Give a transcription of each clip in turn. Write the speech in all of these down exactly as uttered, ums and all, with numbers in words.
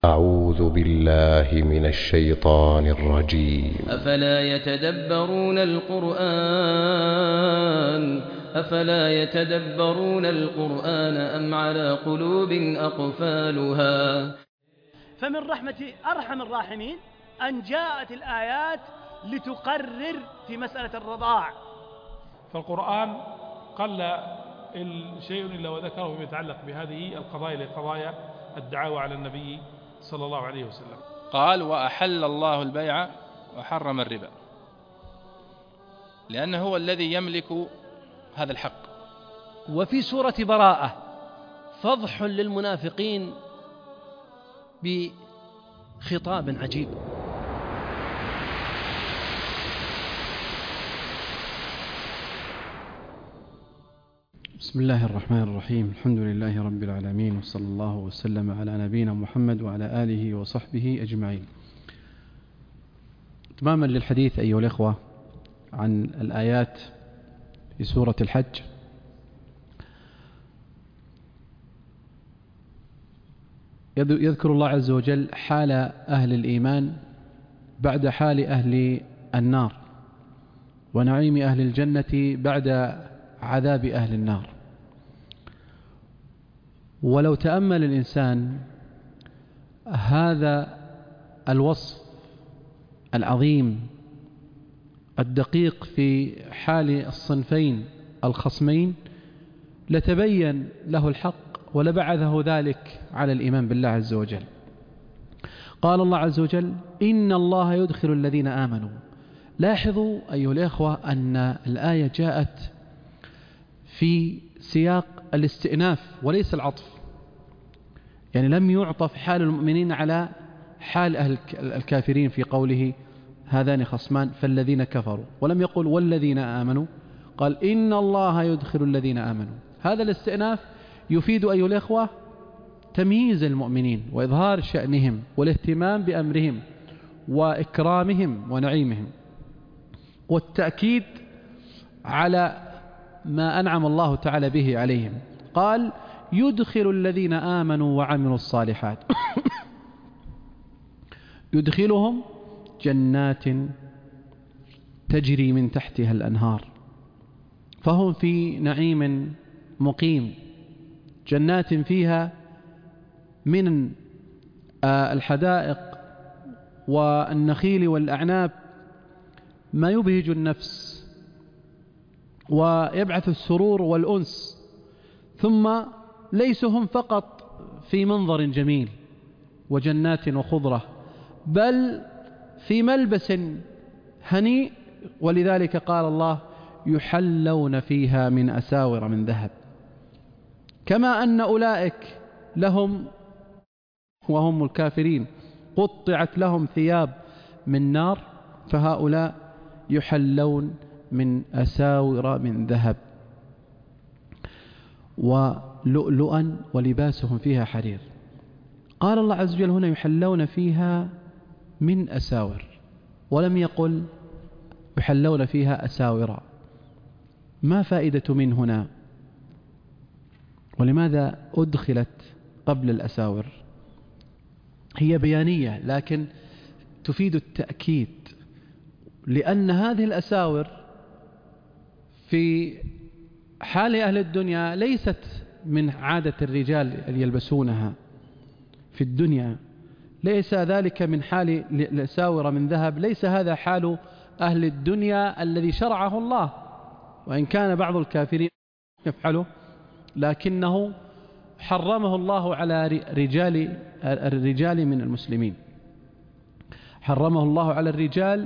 أعوذ بالله من الشيطان الرجيم. أفلا يتدبرون القرآن أفلا يتدبرون القرآن أم على قلوب أقفالها. فمن رحمة أرحم الراحمين أن جاءت الآيات لتقرر في مسألة الرضاع. فالقرآن قل شيء إلا وذكره فيما يتعلق بهذه القضايا لقضايا الدعاوى على النبي صلى الله عليه وسلم. قال: وأحل الله البيع وحرم الربا، لأنه هو الذي يملك هذا الحق. وفي سورة براءة فضح للمنافقين بخطاب عجيب. بسم الله الرحمن الرحيم. الحمد لله رب العالمين، وصلى الله وسلم على نبينا محمد وعلى آله وصحبه أجمعين. تماما للحديث أيها الإخوة عن الآيات في سورة الحج، يذكر الله عز وجل حال أهل الإيمان بعد حال أهل النار، ونعيم أهل الجنة بعد عذاب أهل النار. ولو تأمل الإنسان هذا الوصف العظيم الدقيق في حال الصنفين الخصمين لتبين له الحق ولبعثه ذلك على الإيمان بالله عز وجل. قال الله عز وجل: إن الله يدخل الذين آمنوا. لاحظوا أيها الإخوة أن الآية جاءت في سياق الاستئناف وليس العطف، يعني لم يعطف حال المؤمنين على حال أهل الكافرين في قوله هذان خصمان فالذين كفروا، ولم يقل والذين آمنوا، قال إن الله يدخل الذين آمنوا. هذا الاستئناف يفيد أيها الإخوة تمييز المؤمنين وإظهار شأنهم والاهتمام بأمرهم وإكرامهم ونعيمهم، والتأكيد على ما أنعم الله تعالى به عليهم. قال: يدخل الذين آمنوا وعملوا الصالحات يدخلهم جنات تجري من تحتها الأنهار، فهم في نعيم مقيم، جنات فيها من الحدائق والنخيل والأعناب ما يبهج النفس ويبعث السرور والأنس. ثم ليسوا هم فقط في منظر جميل وجنات وخضرة، بل في ملبس هنيء، ولذلك قال الله: يحلون فيها من أساور من ذهب. كما أن أولئك لهم وهم الكافرين قطعت لهم ثياب من نار، فهؤلاء يحلون من أساور من ذهب ولؤلؤا ولباسهم فيها حرير. قال الله عز وجل هنا: يحلون فيها من أساور، ولم يقل يحلون فيها أساورا. ما فائدة من هنا؟ ولماذا أدخلت قبل الأساور؟ هي بيانية لكن تفيد التأكيد، لأن هذه الأساور في حال أهل الدنيا ليست من عادة الرجال اللي يلبسونها في الدنيا، ليس ذلك من حال الأساور من ذهب، ليس هذا حال أهل الدنيا الذي شرعه الله، وإن كان بعض الكافرين يفعله لكنه حرمه الله على رجال الرجال من المسلمين، حرمه الله على الرجال.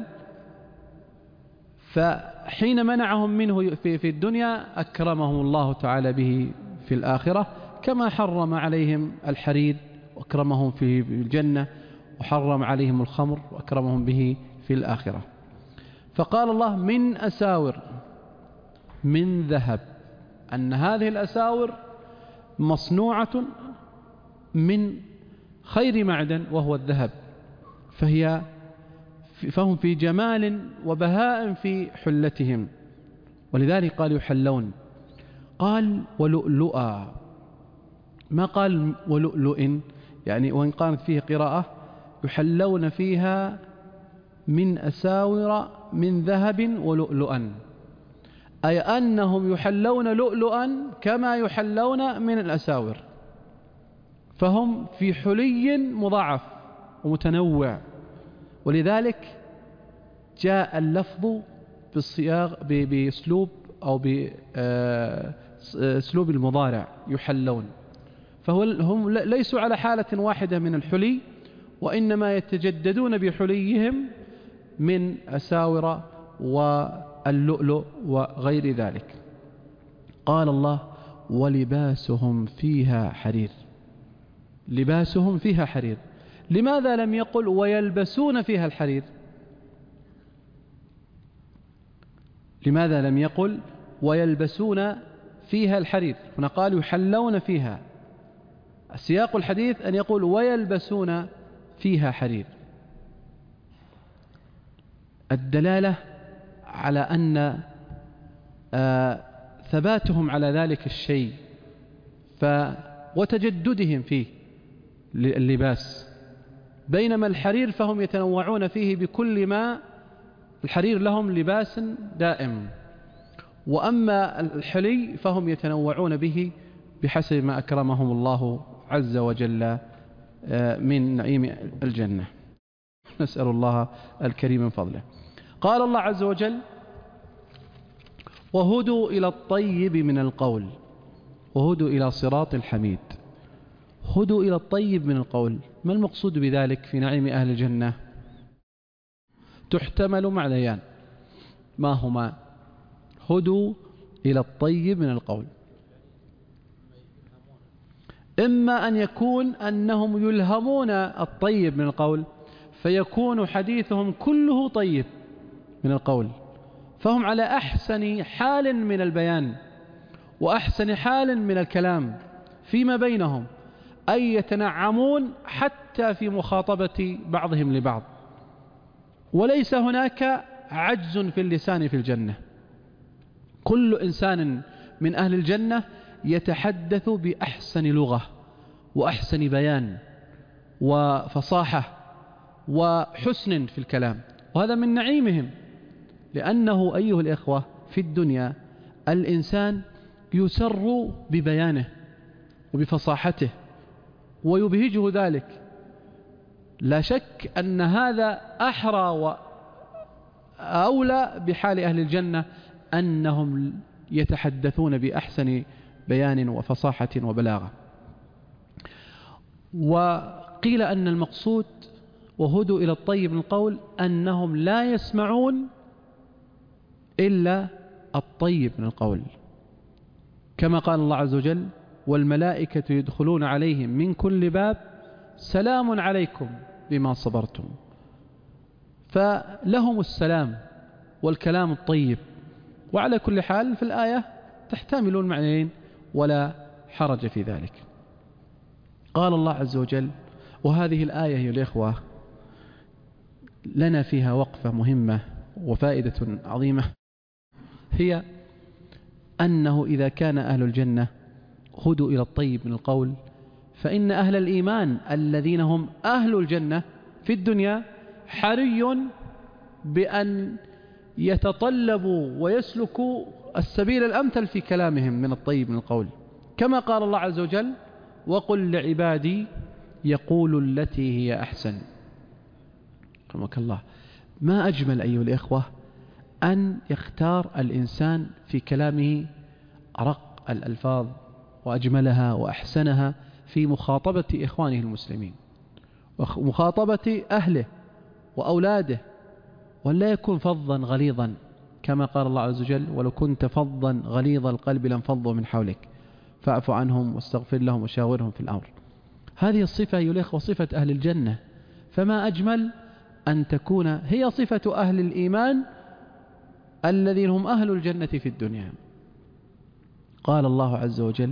فحين منعهم منه في في الدنيا أكرمهم الله تعالى به في الآخرة، كما حرم عليهم الحرير وأكرمهم في الجنة، وحرم عليهم الخمر وأكرمهم به في الآخرة. فقال الله: من أساور من ذهب، أن هذه الأساور مصنوعة من خير معدن وهو الذهب، فهي فهم في جمال وبهاء في حلتهم، ولذلك قال يحلون. قال ولؤلؤا، ما قال ولؤلؤ، يعني وإن كانت فيه قراءة يحلون فيها من أساور من ذهب ولؤلؤا، أي أنهم يحلون لؤلؤا كما يحلون من الأساور، فهم في حلي مضاعف ومتنوع. ولذلك جاء اللفظ بالصياغ بأسلوب أو بأسلوب المضارع يحلون، فهم ليسوا على حالة واحدة من الحلي، وإنما يتجددون بحليهم من أساور واللؤلؤ وغير ذلك. قال الله ولباسهم فيها حرير، لباسهم فيها حرير. لماذا لم يقل ويلبسون فيها الحرير؟ لماذا لم يقل ويلبسون فيها الحرير؟ هنا قال يحلون فيها، سياق الحديث أن يقول ويلبسون فيها حرير، الدلالة على أن آه ثباتهم على ذلك الشيء ف وتجددهم فيه اللباس، بينما الحرير فهم يتنوعون فيه بكل ما الحرير لهم لباس دائم، وأما الحلي فهم يتنوعون به بحسب ما أكرمهم الله عز وجل من نعيم الجنة. نسأل الله الكريم من فضله. قال الله عز وجل وهدوا إلى الطيب من القول، وهدوا إلى صراط الحميد. هدوا إلى الطيب من القول، ما المقصود بذلك في نعيم أهل الجنة؟ تحتمل معنيان، ما هما؟ هدوا إلى الطيب من القول، إما أن يكون أنهم يلهمون الطيب من القول فيكون حديثهم كله طيب من القول، فهم على أحسن حال من البيان وأحسن حال من الكلام فيما بينهم، أي يتنعمون حتى في مخاطبة بعضهم لبعض، وليس هناك عجز في اللسان في الجنة. كل إنسان من أهل الجنة يتحدث بأحسن لغة وأحسن بيان وفصاحة وحسن في الكلام، وهذا من نعيمهم، لأنه أيها الإخوة في الدنيا الإنسان يسر ببيانه وبفصاحته ويبهجه ذلك، لا شك أن هذا أحرى وأولى بحال أهل الجنة أنهم يتحدثون بأحسن بيان وفصاحة وبلاغة. وقيل أن المقصود وهدوا إلى الطيب من القول أنهم لا يسمعون إلا الطيب من القول، كما قال الله عز وجل والملائكة يدخلون عليهم من كل باب سلام عليكم بما صبرتم، فلهم السلام والكلام الطيب. وعلى كل حال في الآية تحتمل المعنيين ولا حرج في ذلك. قال الله عز وجل، وهذه الآية يا الإخوة لنا فيها وقفة مهمة وفائدة عظيمة، هي أنه إذا كان أهل الجنة هدوا إلى الطيب من القول، فإن أهل الإيمان الذين هم أهل الجنة في الدنيا حري بأن يتطلبوا ويسلكوا السبيل الأمثل في كلامهم من الطيب من القول، كما قال الله عز وجل وقل لعبادي يقول التي هي أحسن. رحمك الله. ما أجمل أيها الإخوة أن يختار الإنسان في كلامه أرق الألفاظ وأجملها وأحسنها في مخاطبة إخوانه المسلمين ومخاطبة أهله وأولاده، ولا يكون فظا غليظا، كما قال الله عز وجل ولو كنت فظا غليظ القلب لانفضوا من حولك فاعف عنهم واستغفر لهم وشاورهم في الأمر. هذه الصفة أيها الإخوة صفة أهل الجنة، فما أجمل أن تكون هي صفة أهل الإيمان الذين هم أهل الجنة في الدنيا. قال الله عز وجل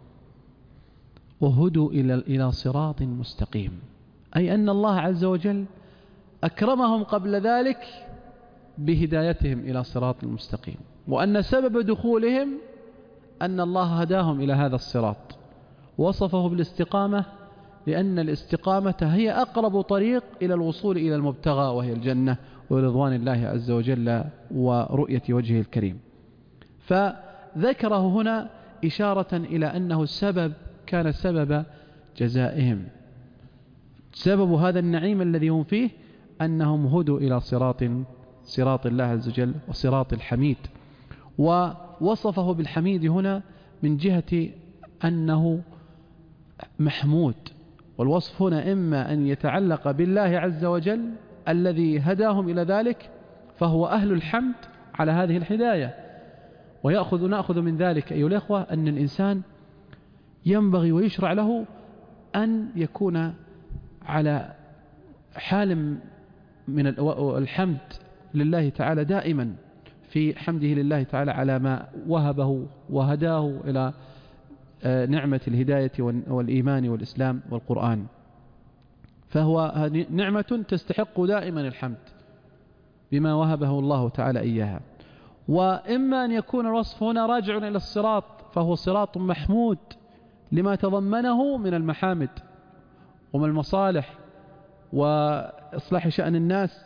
وهدوا إلى إلى صراط مستقيم، أي أن الله عز وجل أكرمهم قبل ذلك بهدايتهم إلى صراط المستقيم، وأن سبب دخولهم أن الله هداهم إلى هذا الصراط، وصفه بالاستقامة لأن الاستقامة هي أقرب طريق إلى الوصول إلى المبتغى وهي الجنة ورضوان الله عز وجل ورؤية وجهه الكريم. فذكره هنا إشارة إلى أنه السبب كان سبب جزائهم، سبب هذا النعيم الذي هم فيه أنهم هدوا إلى صراط صراط الله عز وجل وصراط الحميد. ووصفه بالحميد هنا من جهة أنه محمود، والوصف هنا إما أن يتعلق بالله عز وجل الذي هداهم إلى ذلك فهو أهل الحمد على هذه الهداية. ويأخذ نأخذ من ذلك أيها الأخوة أن الإنسان ينبغي ويشرع له أن يكون على حال من الحمد لله تعالى دائما، في حمده لله تعالى على ما وهبه وهداه إلى نعمة الهداية والإيمان والإسلام والقرآن، فهو نعمة تستحق دائما الحمد بما وهبه الله تعالى إياها. وإما أن يكون الوصف هنا راجع إلى الصراط، فهو صراط محمود لما تضمنه من المحامد ومن المصالح وإصلاح شأن الناس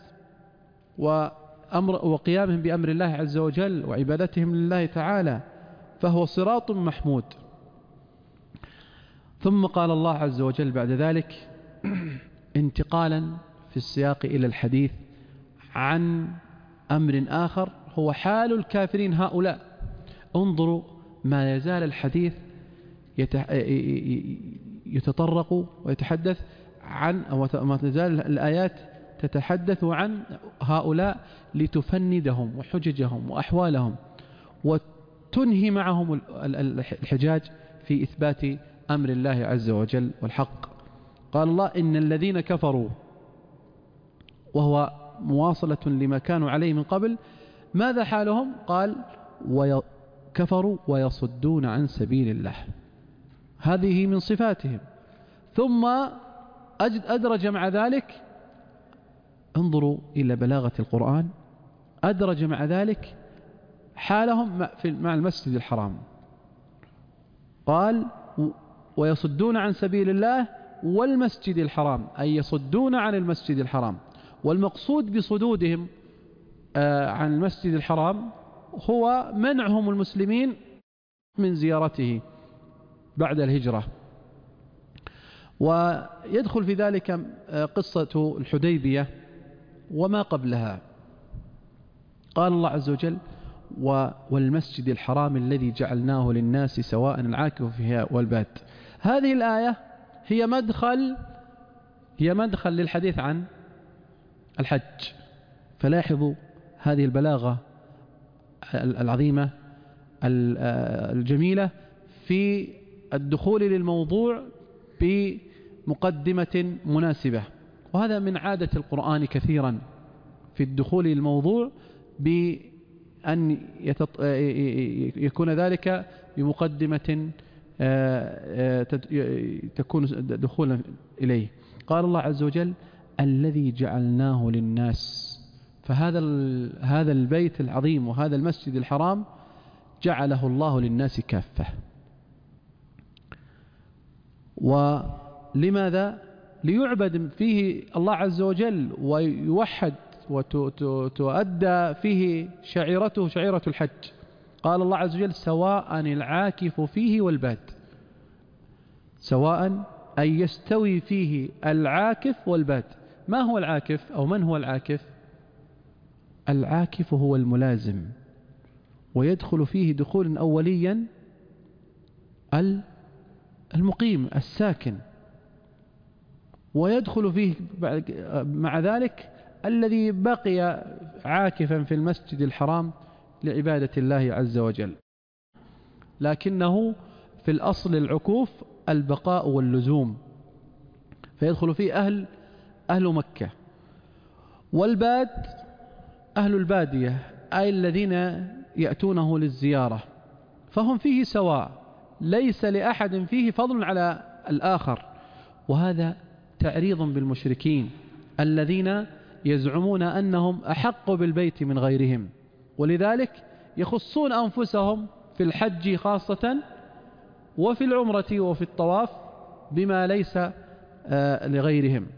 وأمر وقيامهم بأمر الله عز وجل وعبادتهم لله تعالى، فهو صراط محمود. ثم قال الله عز وجل بعد ذلك انتقالا في السياق إلى الحديث عن أمر آخر هو حال الكافرين هؤلاء. انظروا ما يزال الحديث يتطرق ويتحدث عن، أو ما تزال الآيات تتحدث عن هؤلاء لتفندهم وحججهم وأحوالهم وتنهي معهم الحجاج في إثبات أمر الله عز وجل والحق. قال الله إن الذين كفروا، وهو مواصلة لما كانوا عليه من قبل، ماذا حالهم؟ قال وكفروا ويصدون عن سبيل الله، هذه من صفاتهم. ثم أدرج مع ذلك، انظروا إلى بلاغة القرآن، أدرج مع ذلك حالهم مع المسجد الحرام. قال ويصدون عن سبيل الله والمسجد الحرام، أي يصدون عن المسجد الحرام. والمقصود بصدودهم عن المسجد الحرام هو منعهم المسلمين من زيارته بعد الهجرة. ويدخل في ذلك قصة الحديبية وما قبلها. قال الله عز وجل والمسجد الحرام الذي جعلناه للناس سواء العاكف فيها والباد. هذه الآية هي مدخل هي مدخل للحديث عن الحج. فلاحظوا هذه البلاغة العظيمة الجميلة في الدخول للموضوع بمقدمة مناسبة، وهذا من عادة القرآن كثيرا في الدخول للموضوع بأن يكون ذلك بمقدمة تكون دخولا إليه. قال الله عز وجل الذي جعلناه للناس، فهذا هذا البيت العظيم وهذا المسجد الحرام جعله الله للناس كافة. ولماذا؟ ليعبد فيه الله عز وجل ويوحد وتؤدى فيه شعيرته شعيرة الحج. قال الله عز وجل سواء العاكف فيه والباد، سواء أي يستوي فيه العاكف والباد. ما هو العاكف أو من هو العاكف؟ العاكف هو الملازم، ويدخل فيه دخولا أوليا المقيم الساكن، ويدخل فيه مع ذلك الذي بقي عاكفا في المسجد الحرام لعبادة الله عز وجل، لكنه في الأصل العكوف البقاء واللزوم، فيدخل فيه أهل أهل مكة. والباد أهل البادية، أي الذين يأتونه للزيارة، فهم فيه سواء، ليس لأحد فيه فضل على الآخر. وهذا تعريض بالمشركين الذين يزعمون أنهم أحق بالبيت من غيرهم، ولذلك يخصون أنفسهم في الحج خاصة وفي العمرة وفي الطواف بما ليس لغيرهم،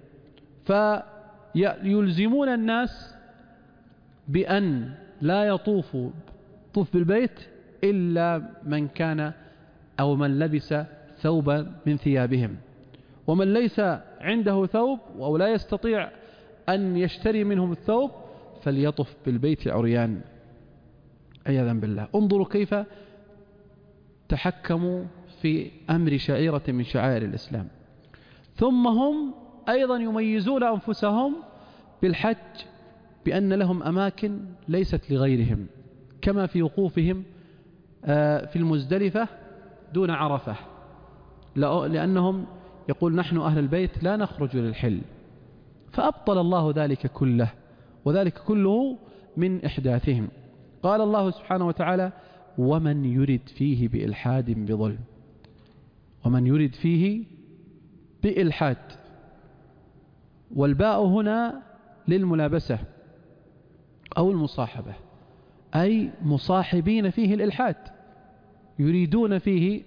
فيلزمون الناس بأن لا يطوفوا طوف بالبيت إلا من كان أو من لبس ثوبا من ثيابهم، ومن ليس عنده ثوب أو لا يستطيع أن يشتري منهم الثوب فليطف بالبيت عريان عياذا بالله. انظروا كيف تحكموا في أمر شعيرة من شعائر الإسلام. ثم هم أيضا يميزون أنفسهم بالحج بأن لهم أماكن ليست لغيرهم، كما في وقوفهم في المزدلفة دون عرفة، لأنهم يقول نحن أهل البيت لا نخرج للحل، فأبطل الله ذلك كله، وذلك كله من إحداثهم. قال الله سبحانه وتعالى ومن يرد فيه بإلحاد بظلم، ومن يرد فيه بإلحاد، والباء هنا للملابسة أو المصاحبة، أي مصاحبين فيه الإلحاد، يريدون فيه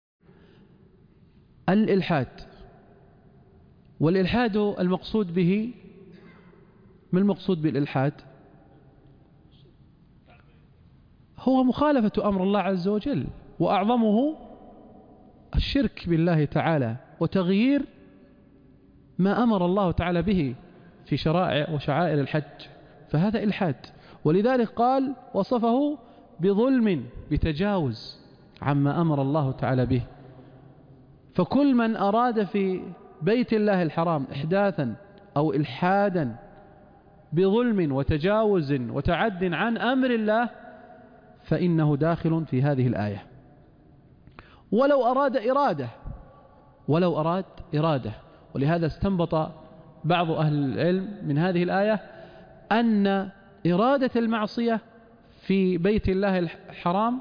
الإلحاد. والإلحاد المقصود به، ما المقصود بالإلحاد؟ هو مخالفة أمر الله عز وجل، وأعظمه الشرك بالله تعالى وتغيير ما أمر الله تعالى به في شرائع وشعائر الحج، فهذا إلحاد. ولذلك قال وصفه بظلم، بتجاوز عما أمر الله تعالى به. فكل من أراد في بيت الله الحرام إحداثا أو إلحادا بظلم وتجاوز وتعد عن أمر الله فإنه داخل في هذه الآية، ولو أراد إرادة ولو أراد إرادة ولهذا استنبط بعض أهل العلم من هذه الآية أن إرادة المعصية في بيت الله الحرام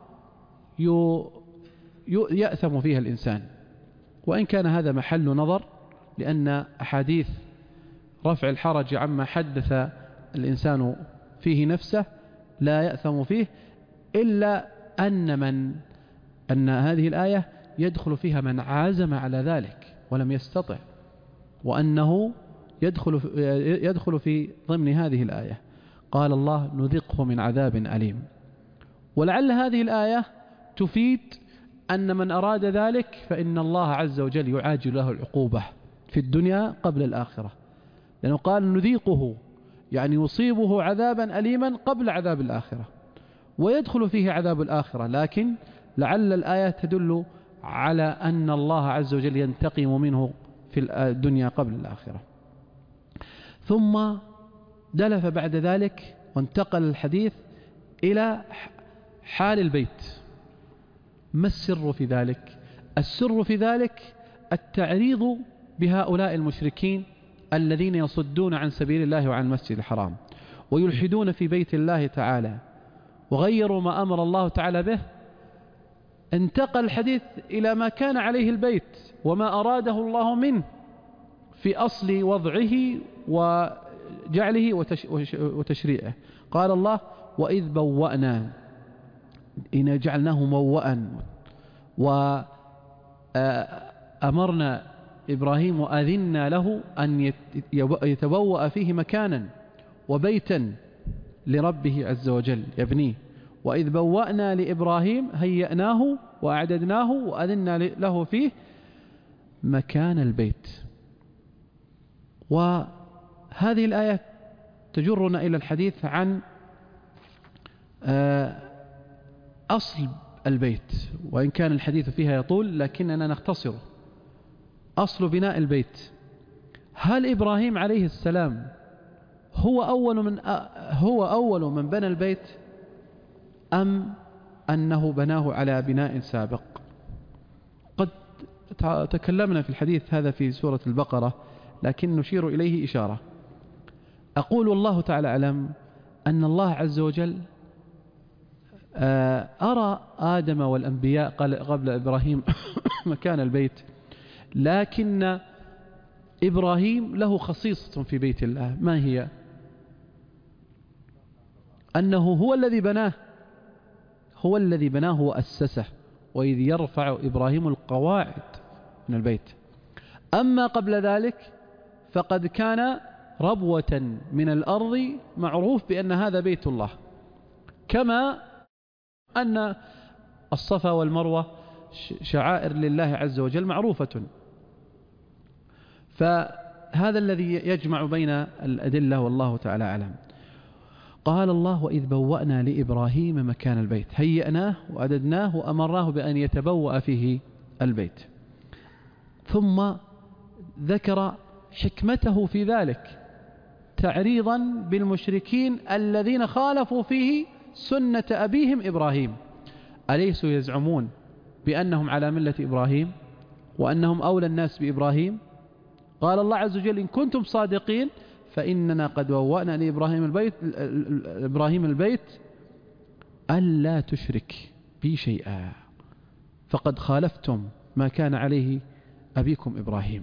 يأثم فيها الإنسان، وإن كان هذا محل نظر، لأن أحاديث رفع الحرج عما حدث الإنسان فيه نفسه لا يأثم فيه، إلا أن من أن هذه الآية يدخل فيها من عازم على ذلك ولم يستطع، وأنه يدخل يدخل في ضمن هذه الآية. قال الله نذقه من عذاب أليم. ولعل هذه الآية تفيد أن من أراد ذلك فإن الله عز وجل يعاجل له العقوبة في الدنيا قبل الآخرة، لأنه قال نذيقه يعني يصيبه عذابا أليما قبل عذاب الآخرة، ويدخل فيه عذاب الآخرة، لكن لعل الآية تدل على أن الله عز وجل ينتقم منه في الدنيا قبل الآخرة. ثم دلف بعد ذلك وانتقل الحديث إلى حال البيت. ما السر في ذلك؟ السر في ذلك التعريض بهؤلاء المشركين الذين يصدون عن سبيل الله وعن المسجد الحرام ويلحدون في بيت الله تعالى وغيروا ما أمر الله تعالى به. انتقل الحديث إلى ما كان عليه البيت وما أراده الله منه في أصل وضعه وجعله وتشريعه. قال الله وإذ بوأنا إن جعلناه موأً وأمرنا إبراهيم وأذنا له أن يتبوأ فيه مكانا وبيتا لربه عز وجل يبنيه. وإذ بوأنا لإبراهيم هيأناه وأعددناه وأذنا له فيه مكان البيت. وهذه الآية تجرنا إلى الحديث عن أصل البيت، وإن كان الحديث فيها يطول لكننا نختصره. أصل بناء البيت، هل إبراهيم عليه السلام هو أول من هو أول من بنى البيت أم أنه بناه على بناء سابق؟ قد تكلمنا في الحديث هذا في سورة البقرة، لكن نشير إليه إشارة. أقول والله تعالى أعلم أن الله عز وجل أرى آدم والأنبياء قبل إبراهيم مكان البيت، لكن إبراهيم له خصيصة في بيت الله. ما هي؟ أنه هو الذي بناه هو الذي بناه وأسسه، وإذ يرفع إبراهيم القواعد من البيت. أما قبل ذلك فقد كان ربوة من الأرض معروف بأن هذا بيت الله، كما أن الصفا والمروة شعائر لله عز وجل معروفة. فهذا الذي يجمع بين الأدلة والله تعالى أعلم. قال الله: وإذ بوأنا لإبراهيم مكان البيت، هيئناه وأددناه وأمرناه بأن يتبوأ فيه البيت. ثم ذكر حكمته في ذلك تعريضا بالمشركين الذين خالفوا فيه سنة أبيهم إبراهيم. أليسوا يزعمون بأنهم على ملة إبراهيم وأنهم أولى الناس بإبراهيم؟ قال الله عز وجل: إن كنتم صادقين فإننا قد بوأنا لإبراهيم البيت إبراهيم البيت ألا تشرك بي شيئا فقد خالفتم ما كان عليه أبيكم إبراهيم.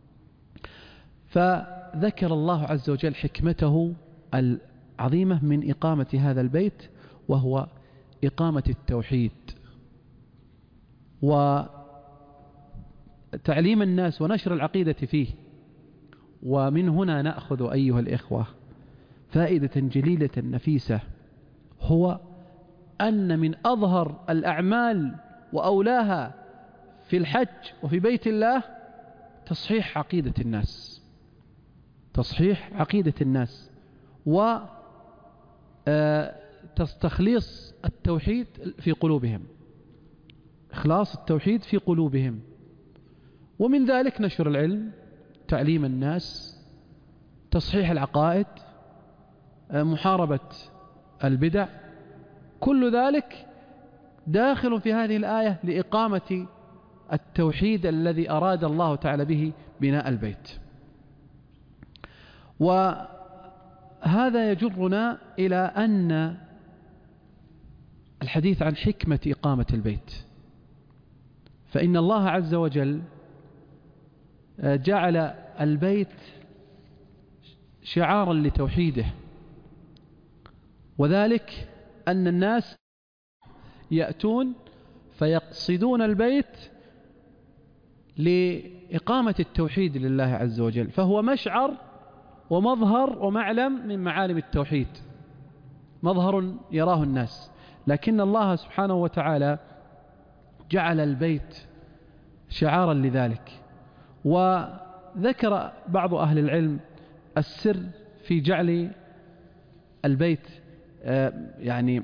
فذكر الله عز وجل حكمته العظيمة من إقامة هذا البيت، وهو إقامة التوحيد وتعليم الناس ونشر العقيدة فيه. ومن هنا نأخذ أيها الإخوة فائدة جليلة نفيسة، هو أن من أظهر الأعمال وأولاها في الحج وفي بيت الله تصحيح عقيدة الناس، تصحيح عقيدة الناس وتخليص التوحيد في قلوبهم، إخلاص التوحيد في قلوبهم. ومن ذلك نشر العلم، تعليم الناس، تصحيح العقائد، محاربة البدع، كل ذلك داخل في هذه الآية لإقامة التوحيد الذي أراد الله تعالى به بناء البيت. وهذا يجرنا إلى أن الحديث عن حكمة إقامة البيت، فإن الله عز وجل جعل البيت شعارا لتوحيده، وذلك أن الناس يأتون فيقصدون البيت لإقامة التوحيد لله عز وجل، فهو مشعر ومظهر ومعلم من معالم التوحيد، مظهر يراه الناس. لكن الله سبحانه وتعالى جعل البيت شعارا لذلك. وذكر بعض أهل العلم السر في جعل البيت يعني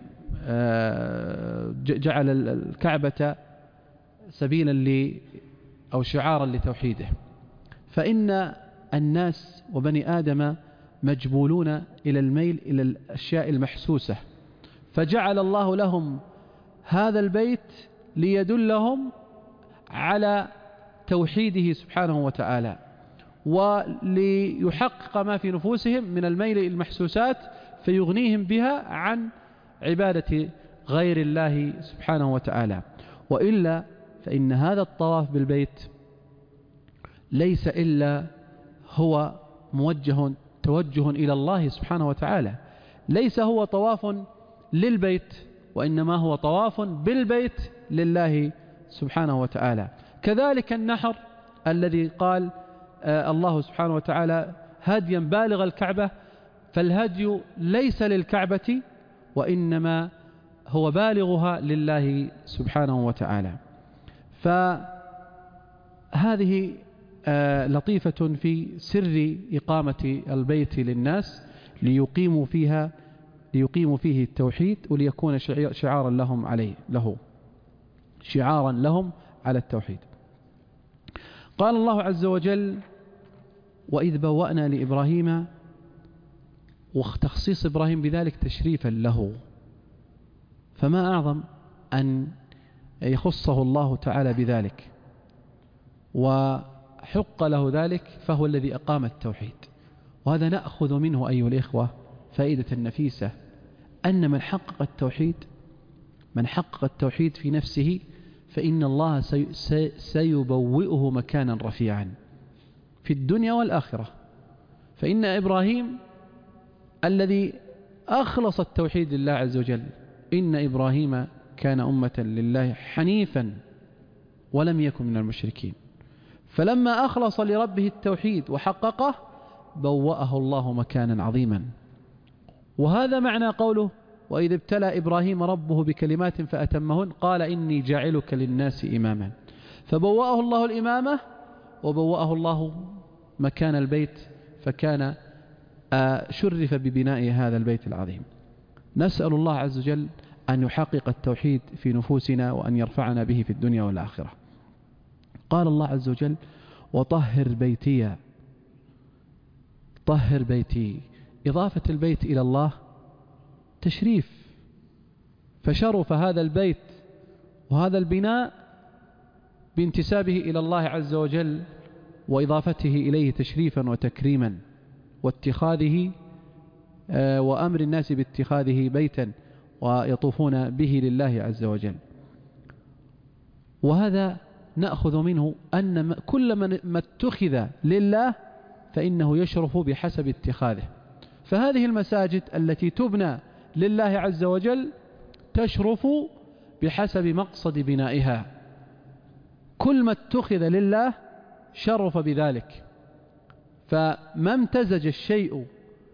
جعل الكعبة سبيلا ل أو شعارا لتوحيده. فإن الناس وبني آدم مجبولون إلى الميل إلى الأشياء المحسوسة، فجعل الله لهم هذا البيت ليدلهم على توحيده سبحانه وتعالى، وليحقق ما في نفوسهم من الميل إلى المحسوسات فيغنيهم بها عن عبادة غير الله سبحانه وتعالى. وإلا فإن هذا الطواف بالبيت ليس إلا هو موجه توجه إلى الله سبحانه وتعالى، ليس هو طواف للبيت وإنما هو طواف بالبيت لله سبحانه وتعالى. كذلك النحر الذي قال آه الله سبحانه وتعالى هديا بالغ الكعبة، فالهدي ليس للكعبة وإنما هو بالغها لله سبحانه وتعالى. فهذه آه لطيفة في سر إقامة البيت للناس ليقيموا فيها ليقيموا فيه التوحيد وليكون شعارا لهم عليه له شعارا لهم على التوحيد. قال الله عز وجل: وإذ بوأنا لإبراهيم، وتخصيص إبراهيم بذلك تشريفا له، فما أعظم أن يخصه الله تعالى بذلك وحق له ذلك، فهو الذي أقام التوحيد. وهذا نأخذ منه أيها الإخوة فائدة نفيسة، أن من حقق التوحيد من حقق التوحيد في نفسه فإن الله سيبوئه مكانا رفيعا في الدنيا والآخرة. فإن إبراهيم الذي أخلص التوحيد لله عز وجل، إن إبراهيم كان أمة لله حنيفا ولم يكن من المشركين، فلما أخلص لربه التوحيد وحققه بوأه الله مكانا عظيما. وهذا معنى قوله وإذ ابتلى إبراهيم ربه بكلمات فأتمهن قال إني جاعلك للناس إماما. فبوأه الله الإمامة وبوأه الله مكان البيت، فكان شرف ببناء هذا البيت العظيم. نسأل الله عز وجل أن يحقق التوحيد في نفوسنا وأن يرفعنا به في الدنيا والآخرة. قال الله عز وجل وطهر بيتي، طهر بيتي، إضافة البيت إلى الله تشريف، فشرف هذا البيت وهذا البناء بانتسابه إلى الله عز وجل وإضافته إليه تشريفا وتكريما، واتخاذه وأمر الناس باتخاذه بيتا ويطوفون به لله عز وجل. وهذا نأخذ منه أن كل من ما اتخذ لله فإنه يشرف بحسب اتخاذه. فهذه المساجد التي تبنى لله عز وجل تشرف بحسب مقصد بنائها، كل ما اتخذ لله شرف بذلك. فما امتزج الشيء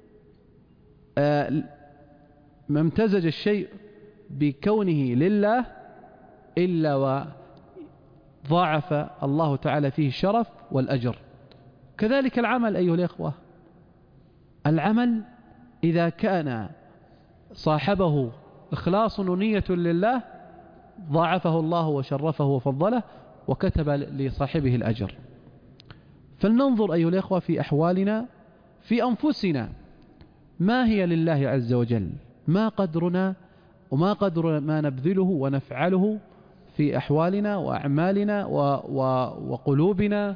ما امتزج الشيء بكونه لله إلا وضاعف الله تعالى فيه الشرف والأجر. كذلك العمل أيها الإخوة، العمل إذا كان صاحبه إخلاص ونية لله ضاعفه الله وشرفه وفضله وكتب لصاحبه الأجر. فلننظر أيها الإخوة في أحوالنا في أنفسنا، ما هي لله عز وجل، ما قدرنا وما قدر ما نبذله ونفعله في أحوالنا وأعمالنا وقلوبنا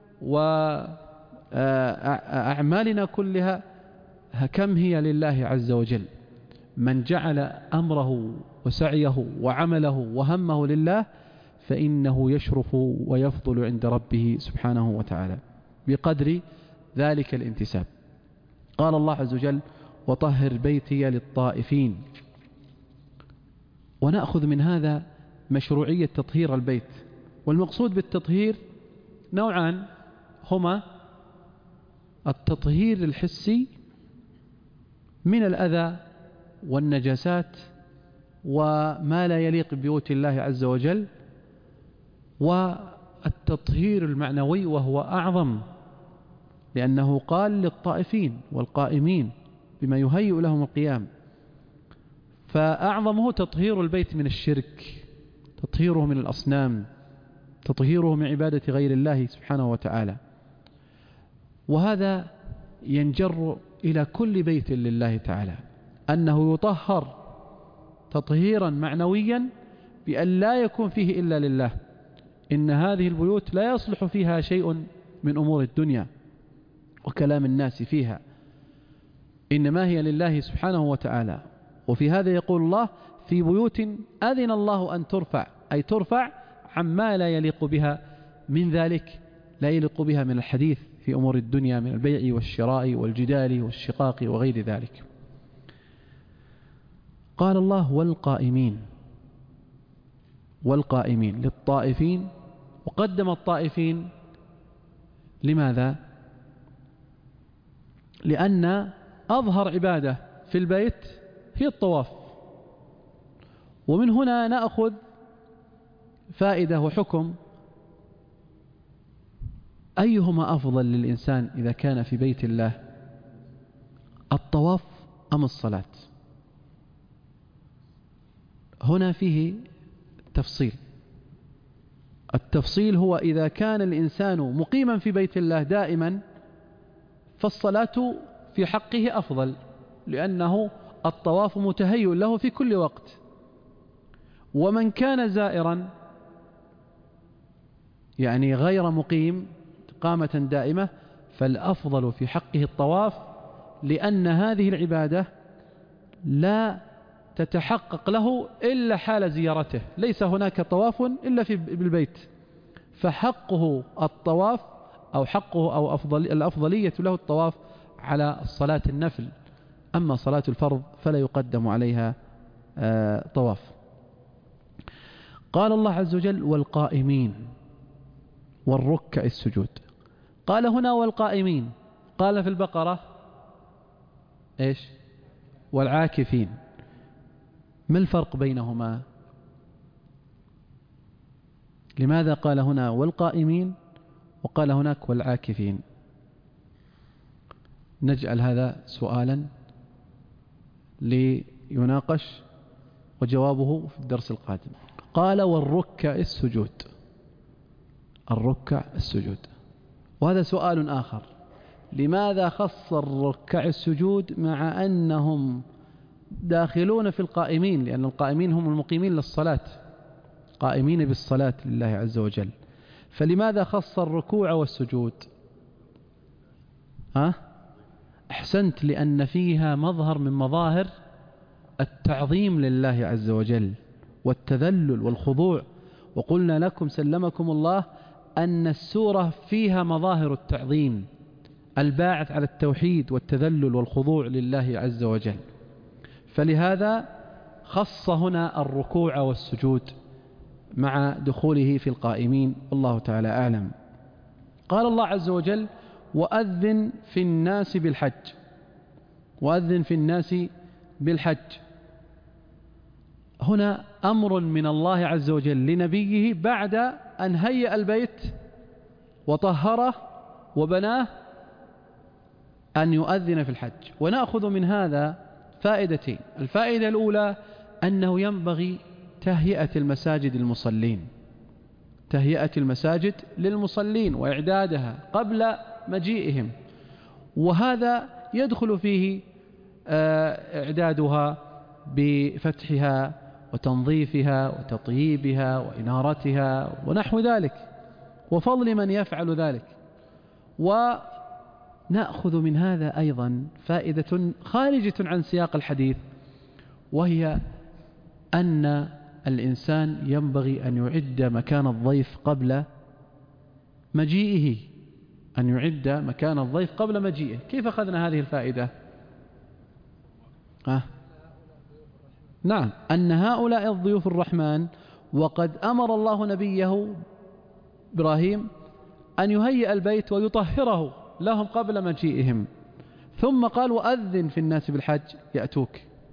وأعمالنا كلها، كم هي لله عز وجل. من جعل أمره وسعيه وعمله وهمه لله فإنه يشرف ويفضل عند ربه سبحانه وتعالى بقدر ذلك الانتساب. قال الله عز وجل وطهر بيتي للطائفين. ونأخذ من هذا مشروعية تطهير البيت. والمقصود بالتطهير نوعان هما: التطهير الحسي من الأذى والنجاسات وما لا يليق ببيوت الله عز وجل، والتطهير المعنوي وهو أعظم، لأنه قال للطائفين والقائمين بما يهيئ لهم القيام. فأعظمه تطهير البيت من الشرك، تطهيره من الأصنام، تطهيره من عبادة غير الله سبحانه وتعالى. وهذا ينجر إلى كل بيت لله تعالى، أنه يطهر تطهيرا معنويا بأن لا يكون فيه إلا لله. إن هذه البيوت لا يصلح فيها شيء من أمور الدنيا وكلام الناس فيها، إنما هي لله سبحانه وتعالى. وفي هذا يقول الله في بيوت أذن الله أن ترفع، أي ترفع عما لا يليق بها من ذلك، لا يليق بها من الحديث في أمور الدنيا من البيع والشراء والجدال والشقاق وغير ذلك. قال الله والقائمين، والقائمين للطائفين، وقدم الطائفين لماذا؟ لأن أظهر عبادة في البيت هي الطواف. ومن هنا نأخذ فائدة وحكم: أيهما أفضل للإنسان إذا كان في بيت الله، الطواف أم الصلاة؟ هنا فيه تفصيل. التفصيل هو إذا كان الإنسان مقيما في بيت الله دائما فالصلاة في حقه أفضل، لأنه الطواف متهيئ له في كل وقت. ومن كان زائرا يعني غير مقيم إقامة دائمة فالأفضل في حقه الطواف، لأن هذه العبادة لا تتحقق له إلا حال زيارته، ليس هناك طواف إلا في بالبيت، فحقه الطواف أو حقه أو أفضل الأفضلية له الطواف على الصلاة النفل. أما صلاة الفرض فلا يقدم عليها آه طواف. قال الله عز وجل والقائمين، والركع السجود. قال هنا والقائمين، قال في البقرة إيش؟ والعاكفين. ما الفرق بينهما؟ لماذا قال هنا والقائمين وقال هناك والعاكفين؟ نجعل هذا سؤالا ليناقش وجوابه في الدرس القادم. قال والركع السجود، الركع السجود. وهذا سؤال آخر، لماذا خص الركع السجود مع أنهم داخلون في القائمين؟ لأن القائمين هم المقيمين للصلاة، قائمين بالصلاة لله عز وجل، فلماذا خص الركوع والسجود؟ أه؟ أحسنت، لأن فيها مظهر من مظاهر التعظيم لله عز وجل والتذلل والخضوع. وقلنا لكم سلمكم الله أن السورة فيها مظاهر التعظيم الباعث على التوحيد والتذلل والخضوع لله عز وجل، فلهذا خص هنا الركوع والسجود مع دخوله في القائمين، والله تعالى أعلم. قال الله عز وجل وأذن في الناس بالحج، وأذن في الناس بالحج. هنا أمر من الله عز وجل لنبيه بعد أن هيأ البيت وطهره وبناه أن يؤذن في الحج. ونأخذ من هذا فائدتين. الفائدة الأولى أنه ينبغي تهيئة المساجد للمصلين، تهيئة المساجد للمصلين وإعدادها قبل مجيئهم، وهذا يدخل فيه إعدادها بفتحها وتنظيفها وتطييبها وإنارتها ونحو ذلك، وفضل من يفعل ذلك. ونأخذ من هذا أيضا فائدة خارجة عن سياق الحديث، وهي أن الإنسان ينبغي أن يعد مكان الضيف قبل مجيئه، أن يعد مكان الضيف قبل مجيئه. كيف أخذنا هذه الفائدة؟ أه؟ نعم، أن هؤلاء الضيوف الرحمن، وقد أمر الله نبيه إبراهيم أن يهيئ البيت ويطهره لهم قبل مجيئهم، ثم قال وأذن في الناس بالحج يأتوك.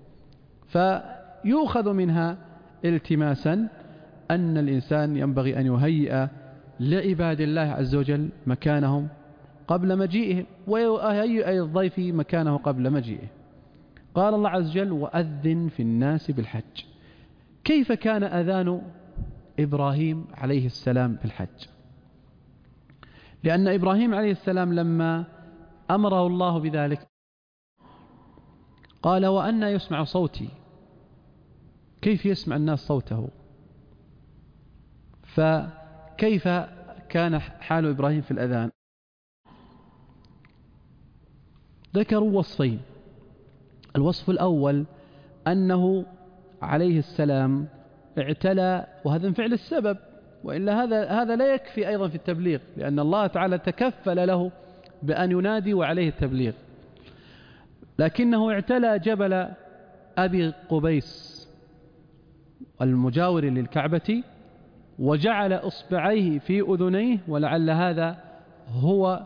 فيؤخذ منها التماسا أن الإنسان ينبغي أن يهيئ لعباد الله عز وجل مكانهم قبل مجيئهم، ويهيئ الضيف مكانه قبل مجيئه. قال الله عز وجل وأذن في الناس بالحج. كيف كان أذان إبراهيم عليه السلام بالحج؟ لأن إبراهيم عليه السلام لما أمره الله بذلك قال وأن يسمع صوتي، كيف يسمع الناس صوته؟ فكيف كان حال إبراهيم في الأذان؟ ذكروا وصفين. الوصف الأول أنه عليه السلام اعتلى، وهذا من فعل السبب، وإلا هذا هذا لا يكفي أيضا في التبليغ، لأن الله تعالى تكفل له بأن ينادي وعليه التبليغ، لكنه اعتلى جبل أبي قبيس المجاور للكعبة وجعل إصبعيه في أذنيه، ولعل هذا هو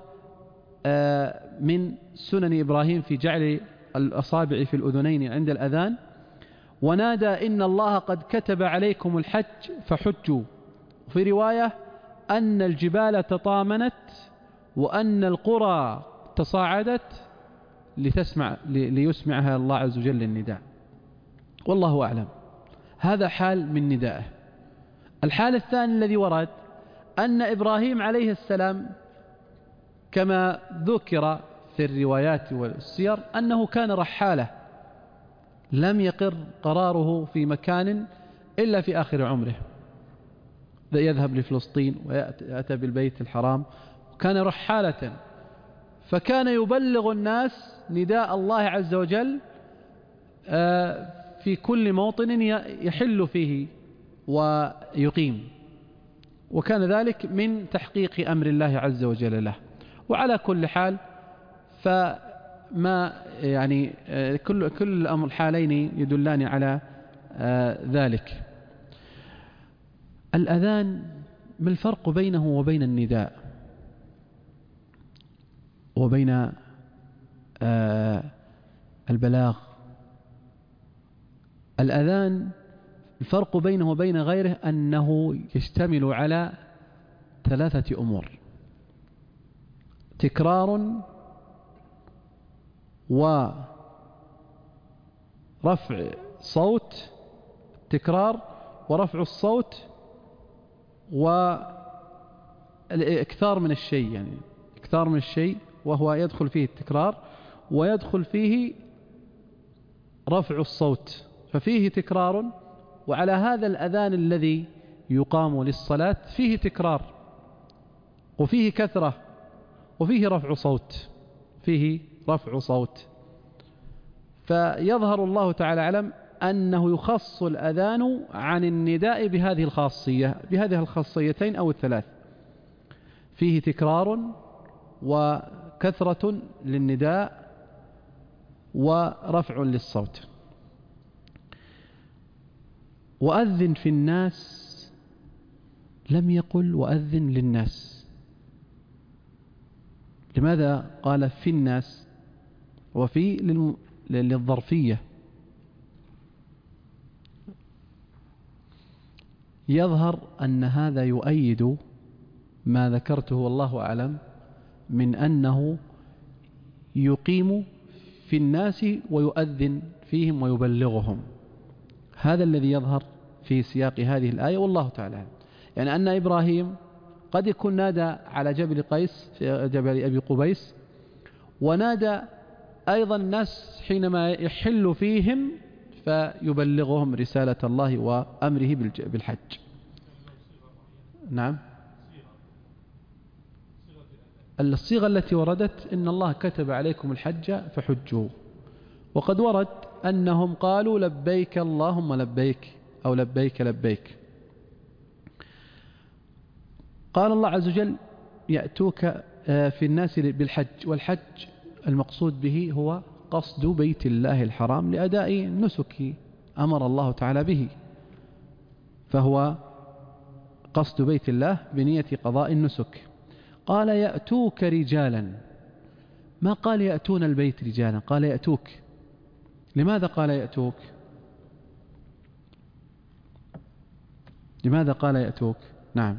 من سنن إبراهيم في جعل الأصابع في الأذنين عند الأذان، ونادى إن الله قد كتب عليكم الحج فحجوا. في رواية أن الجبال تطامنت وأن القرى تصاعدت لتسمع ليسمعها الله عز وجل النداء، والله أعلم. هذا حال من ندائه. الحال الثاني الذي ورد أن إبراهيم عليه السلام كما ذكر في الروايات والسير أنه كان رحالة، لم يقر قراره في مكان إلا في آخر عمره، يذهب لفلسطين ويأتي بالبيت الحرام، وكان رحالة، فكان يبلغ الناس نداء الله عز وجل في كل موطن يحل فيه ويقيم، وكان ذلك من تحقيق أمر الله عز وجل له. وعلى كل حال فما يعني كل كل الأمر الحالين يدلان على ذلك. الأذان ما الفرق بينه وبين النداء وبين آه البلاغ؟ الأذان الفرق بينه وبين غيره أنه يشتمل على ثلاثة أمور: تكرار، ورفع صوت، تكرار ورفع الصوت، والإكثار من الشيء، يعني إكثار من الشيء، وهو يدخل فيه التكرار ويدخل فيه رفع الصوت، ففيه تكرار. وعلى هذا الأذان الذي يقام للصلاة فيه تكرار وفيه كثرة وفيه رفع صوت، فيه رفع صوت. فيظهر الله تعالى أعلم أنه يخص الأذان عن النداء بهذه الخاصية، بهذه الخاصيتين أو الثلاث: فيه تكرار وكثرة للنداء ورفع للصوت. وأذن في الناس، لم يقل وأذن للناس. لماذا قال في الناس وفي للظرفية؟ يظهر أن هذا يؤيد ما ذكرته والله أعلم من أنه يقيم في الناس ويؤذن فيهم ويبلغهم. هذا الذي يظهر في سياق هذه الآية والله تعالى، يعني أن إبراهيم قد يكون نادى على جبل قيس، في جبل أبي قبيس، ونادى أيضا الناس حينما يحل فيهم فيبلغهم رسالة الله وأمره بالحج. نعم، الصيغة التي وردت إن الله كتب عليكم الحج فحجوا، وقد ورد أنهم قالوا لبيك اللهم لبيك أو لبيك لبيك. قال الله عز وجل يأتوك في الناس بالحج، والحج المقصود به هو قصد بيت الله الحرام لأداء نسك أمر الله تعالى به، فهو قصد بيت الله بنية قضاء النسك. قال يأتوك رجالا، ما قال يأتون البيت رجالا، قال يأتوك. لماذا قال يأتوك؟ لماذا قال يأتوك؟ نعم،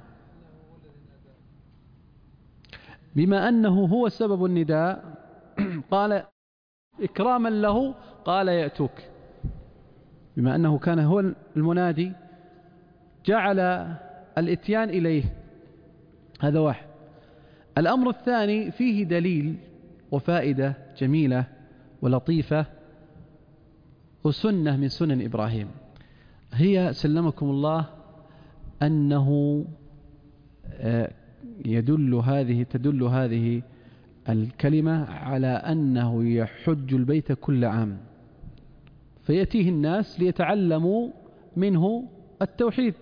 بما أنه هو سبب النداء قال إكراما له، قال يأتوك، بما أنه كان هو المنادي جعل الإتيان إليه. هذا واحد. الأمر الثاني فيه دليل وفائدة جميلة ولطيفة وسنة من سنن إبراهيم، هي سلمكم الله أنه يدل هذه تدل هذه الكلمة على أنه يحج البيت كل عام، فيأتيه الناس ليتعلموا منه التوحيد.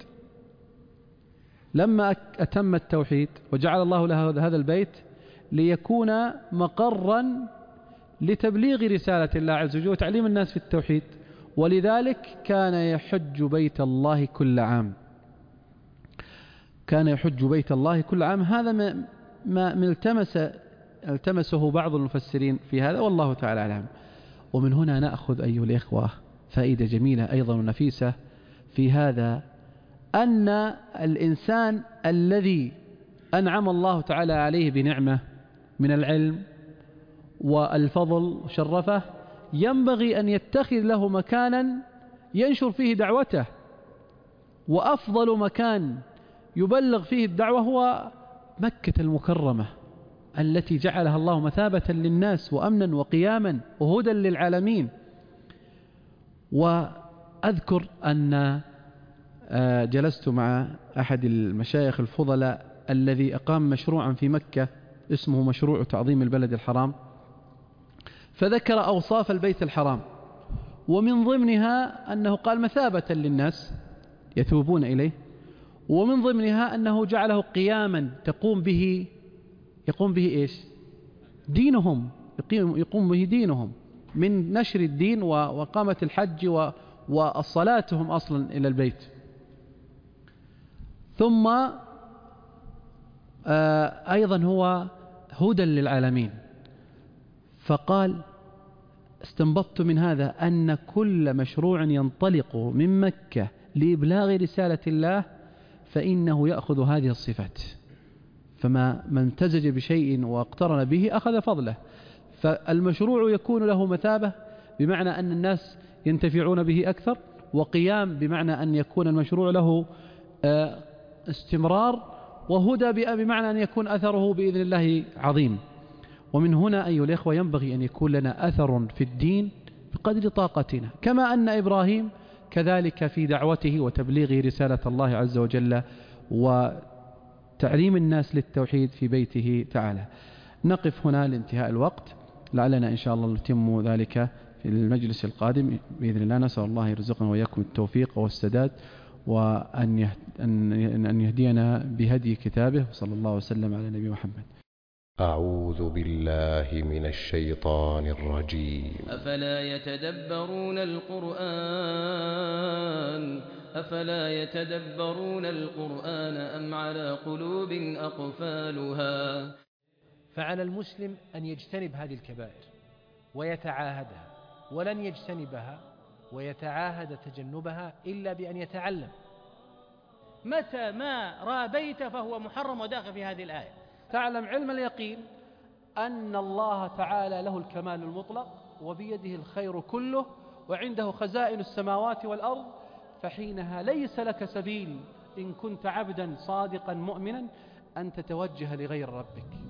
لما أتم التوحيد وجعل الله له هذا البيت ليكون مقرا لتبليغ رسالة الله عز وجل وتعليم الناس في التوحيد، ولذلك كان يحج بيت الله كل عام، كان يحج بيت الله كل عام. هذا ما, ما التمس التمسه بعض المفسرين في هذا والله تعالى أعلم. ومن هنا نأخذ أيها الإخوة فائدة جميلة أيضا ونفيسة في هذا، أن الإنسان الذي أنعم الله تعالى عليه بنعمة من العلم والفضل شرفه ينبغي أن يتخذ له مكانا ينشر فيه دعوته، وأفضل مكان يبلغ فيه الدعوة هو مكة المكرمة التي جعلها الله مثابة للناس وأمنا وقياما وهدى للعالمين. وأذكر أن جلست مع أحد المشايخ الفضلاء الذي أقام مشروعا في مكة اسمه مشروع تعظيم البلد الحرام، فذكر أوصاف البيت الحرام، ومن ضمنها أنه قال مثابة للناس يثوبون إليه، ومن ضمنها أنه جعله قياما تقوم به يقوم به إيش؟ دينهم، يقوم به دينهم من نشر الدين وقامة الحج وصلاتهم أصلا إلى البيت. ثم أيضا هو هدى للعالمين. فقال استنبطت من هذا أن كل مشروع ينطلق من مكة لإبلاغ رسالة الله فإنه يأخذ هذه الصفات، فما من امتزج بشيء واقترن به أخذ فضله. فالمشروع يكون له مثابة بمعنى أن الناس ينتفعون به أكثر، وقيام بمعنى أن يكون المشروع له استمرار، وهدى بمعنى أن يكون أثره بإذن الله عظيم. ومن هنا أيها الإخوة ينبغي أن يكون لنا أثر في الدين بقدر طاقتنا، كما أن إبراهيم كذلك في دعوته وتبليغ رسالة الله عز وجل وتعليم الناس للتوحيد في بيته تعالى. نقف هنا لانتهاء الوقت، لعلنا إن شاء الله نتم ذلك في المجلس القادم بإذن الله. نسأل الله يرزقنا وإياكم التوفيق والسداد، وأن أن يهدينا بهدي كتابه، وصلى الله وسلم على نبي محمد. أعوذ بالله من الشيطان الرجيم. أفلا يتدبرون القرآن أفلا يتدبرون القرآن أم على قلوب أقفالها. فعلى المسلم أن يجتنب هذه الكبائر ويتعاهدها، ولن يجتنبها ويتعاهد تجنبها إلا بأن يتعلم. متى ما رابيت فهو محرم وداخل في هذه الآية. تعلم علم اليقين أن الله تعالى له الكمال المطلق، وبيده الخير كله، وعنده خزائن السماوات والأرض، فحينها ليس لك سبيل إن كنت عبدا صادقا مؤمنا أن تتوجه لغير ربك.